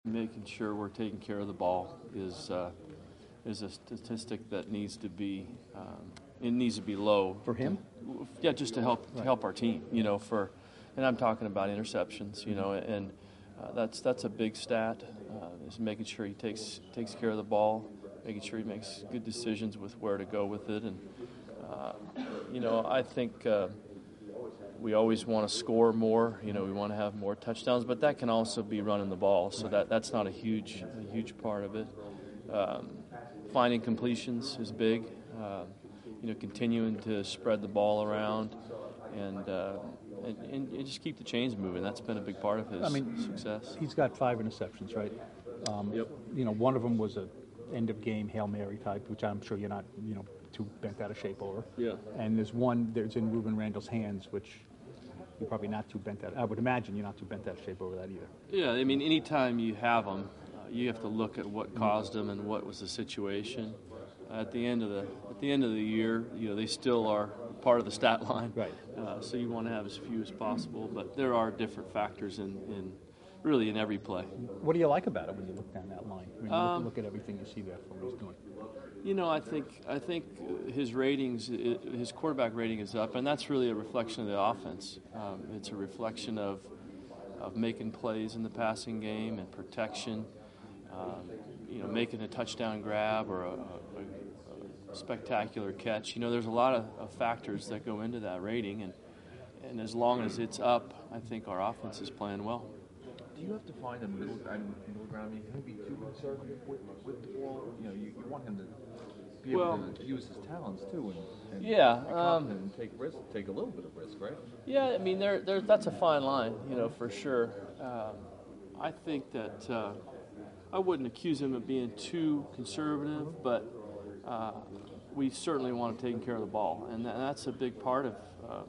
Making sure we're taking care of the ball is a statistic that needs to be it needs to be low for him. Yeah, just to help our team. And I'm talking about interceptions. And that's a big stat. Is making sure he takes care of the ball, making sure he makes good decisions with where to go with it, and I think. We always want to score more. We want to have more touchdowns, but that can also be running the ball. So that's not a huge part of it. Finding completions is big. Continuing to spread the ball around and just keep the chains moving. That's been a big part of his success. He's got 5 interceptions, right? Yep. One of them was a end of game Hail Mary type, which I'm sure you're not too bent out of shape over. Yeah. And there's one that's in Rueben Randall's hands, which you're probably not too bent out. I would imagine you're not too bent out of shape over that either. Yeah, anytime you have them, you have to look at what caused them and what was the situation. At the end of the year, they still are part of the stat line. Right. So you want to have as few as possible, but there are different factors in every play. What do you like about it when you look down that line? When you look at everything you see there from what he's doing. I think his ratings, his quarterback rating is up, and that's really a reflection of the offense. It's a reflection of making plays in the passing game and protection. Making a touchdown grab or a spectacular catch. There's a lot of factors that go into that rating, and as long as it's up, I think our offense is playing well. Do you have to find a middle ground? Can he be too conservative with the ball? You want him to be able to use his talents too, and be confident and take a little bit of risk, right? Yeah, that's a fine line, for sure. I think that I wouldn't accuse him of being too conservative, but we certainly want him taking care of the ball, and that's a big part of.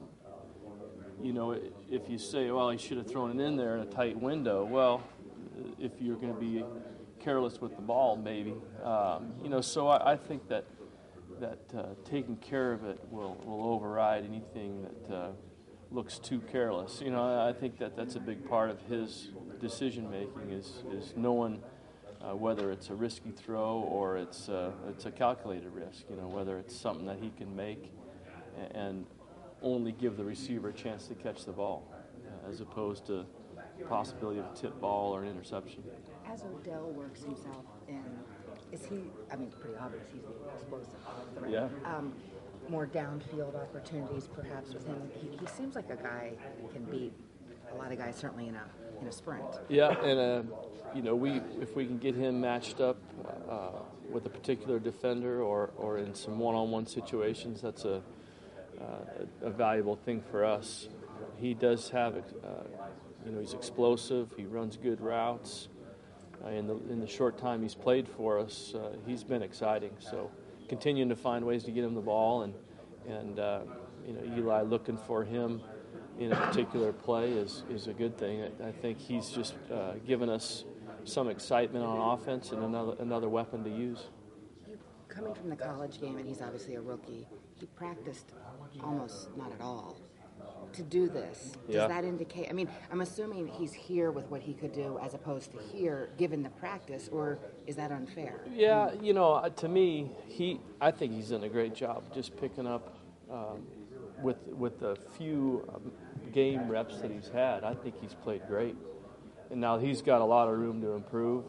If you say, well, he should have thrown it in there in a tight window, well, if you're going to be careless with the ball, maybe. So I think that taking care of it will override anything that looks too careless. I think that's a big part of his decision making is knowing whether it's a risky throw or it's a calculated risk. Whether it's something that he can make and only give the receiver a chance to catch the ball, as opposed to the possibility of a tip ball or an interception. As Odell works himself in, is he, it's pretty obvious he's the explosive threat. Yeah. More downfield opportunities perhaps with him. He seems like a guy who can beat a lot of guys, certainly in a sprint. Yeah, and if we can get him matched up with a particular defender or in some one-on-one situations, that's a valuable thing for us. He does have, he's explosive. He runs good routes. In the short time he's played for us, he's been exciting. So continuing to find ways to get him the ball, and Eli looking for him in a particular play is a good thing. I think he's just given us some excitement on offense and another weapon to use. Coming from the college game, and he's obviously a rookie, he practiced almost not at all to do this. Does that indicate, I'm assuming he's here with what he could do as opposed to here given the practice, or is that unfair? Yeah, to me, I think he's done a great job just picking up with the few game reps that he's had. I think he's played great. And now he's got a lot of room to improve,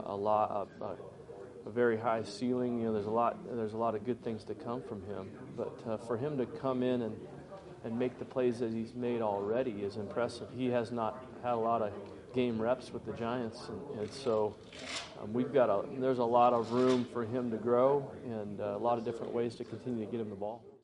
a very high ceiling. There's a lot of good things to come from him. But for him to come in and make the plays that he's made already is impressive. He has not had a lot of game reps with the Giants, and so there's a lot of room for him to grow and a lot of different ways to continue to get him the ball.